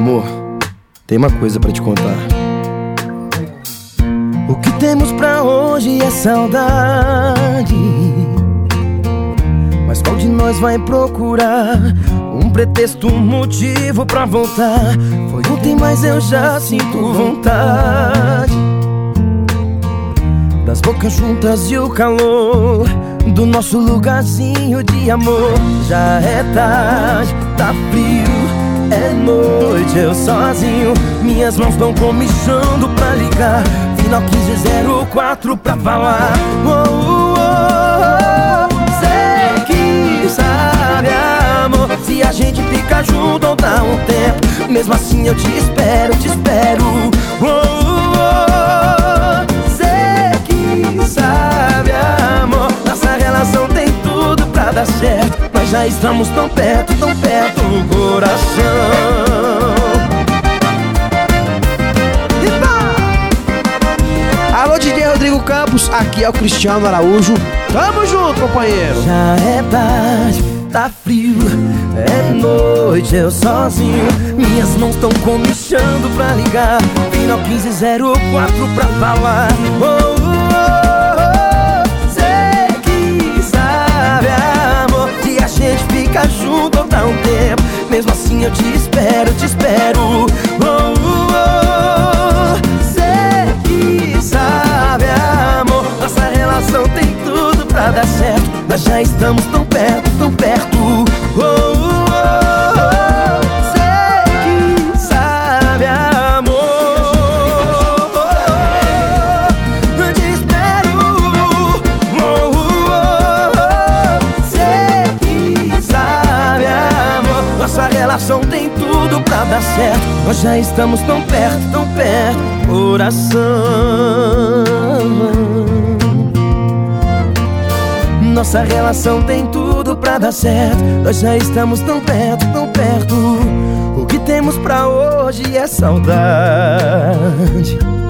Amor, tem uma coisa pra te contar. O que temos pra hoje é saudade, mas qual de nós vai procurar um pretexto, um motivo pra voltar? Foi ontem, mas eu já sinto vontade das bocas juntas e o calor do nosso lugarzinho de amor. Já é tarde, tá frio, é noite, eu sozinho. Minhas mãos estão comichando pra ligar. Final 1504 pra falar. Sei que sabe, amor, se a gente fica junto ou dá um tempo. Mesmo assim eu te espero, te espero. Sei que sabe, amor, nossa relação tem tudo pra dar certo, mas já estamos tão perto o coração. Alô, DJ Rodrigo Campos, aqui é o Cristiano Araújo. Tamo junto, companheiro. Já é tarde, tá frio, é noite, eu sozinho. Minhas mãos estão comichando pra ligar. Final 1504 pra falar. Sei que sabe, amor, se a gente fica junto ou dá um tempo. Mesmo assim eu te espero, te espero. Sei que sabe, amor, nossa relação tem tudo pra dar certo, mas já estamos tão perto, tão perto. Sei que sabe, amor, te espero. Sei que sabe, amor, nossa relação tem tudo pra dar certo, nós já estamos tão perto, coração. Nossa relação tem tudo pra dar certo, nós já estamos tão perto, tão perto. O que temos pra hoje é saudade.